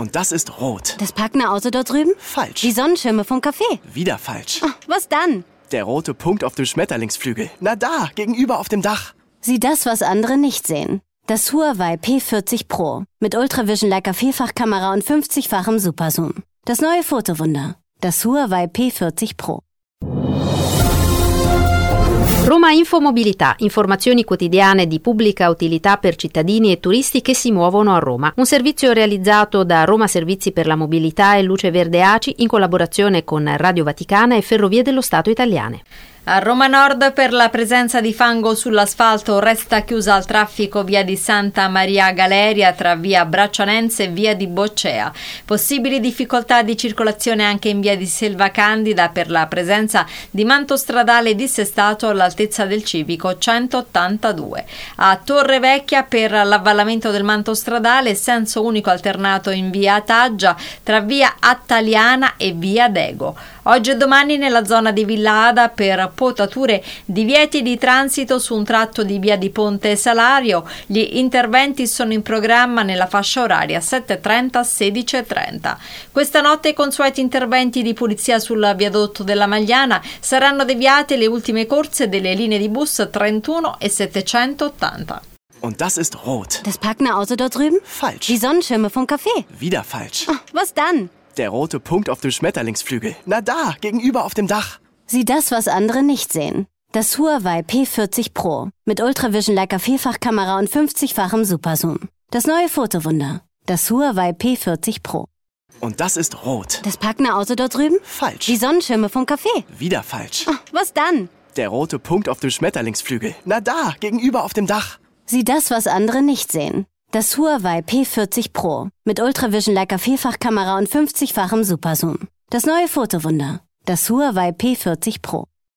Und das ist rot. Das parkende Auto dort drüben? Falsch. Die Sonnenschirme vom Café? Wieder falsch. Oh, was dann? Der rote Punkt auf dem Schmetterlingsflügel. Na da, gegenüber auf dem Dach. Sieh das, was andere nicht sehen. Das Huawei P40 Pro mit Ultravision Leica Vielfachkamera und 50-fachem Superzoom. Das neue Fotowunder. Das Huawei P40 Pro. Roma Info Mobilità, informazioni quotidiane di pubblica utilità per cittadini e turisti che si muovono a Roma. Un servizio realizzato da Roma Servizi per la Mobilità e Luce Verde ACI in collaborazione con Radio Vaticana e Ferrovie dello Stato italiane. A Roma Nord, per la presenza di fango sull'asfalto, resta chiusa al traffico via di Santa Maria Galeria tra via Braccianense e via di Boccea. Possibili difficoltà di circolazione anche in via di Selva Candida per la presenza di manto stradale dissestato all'altezza del civico 182. A Torre Vecchia, per l'avvallamento del manto stradale, senso unico alternato in via Taggia tra via Attaliana e via Dego. Oggi e domani nella zona di Villa Ada per potature divieti di transito su un tratto di via di Ponte Salario. Gli interventi sono in programma nella fascia oraria 7:30-16:30. Questa notte i consueti interventi di pulizia sul viadotto della Magliana. Saranno deviate le ultime corse delle linee di bus 31 e 780. Und das ist rot. Das parkende Auto dort drüben? Falsch. Die Sonnenschirme vom Café? Wieder falsch. Oh, was dann? Der rote Punkt auf dem Schmetterlingsflügel. Na da, gegenüber auf dem Dach. Sieh das, was andere nicht sehen. Das Huawei P40 Pro mit Ultravision Leica Vielfachkamera und 50-fachem Superzoom. Das neue Fotowunder. Das Huawei P40 Pro. Und das ist rot. Das parkende Auto dort drüben? Falsch. Die Sonnenschirme vom Café? Wieder falsch. Oh, was dann? Der rote Punkt auf dem Schmetterlingsflügel. Na da, gegenüber auf dem Dach. Sieh das, was andere nicht sehen. Das Huawei P40 Pro mit Ultravision Leica Vielfachkamera und 50-fachem Superzoom. Das neue Fotowunder. Das Huawei P40 Pro.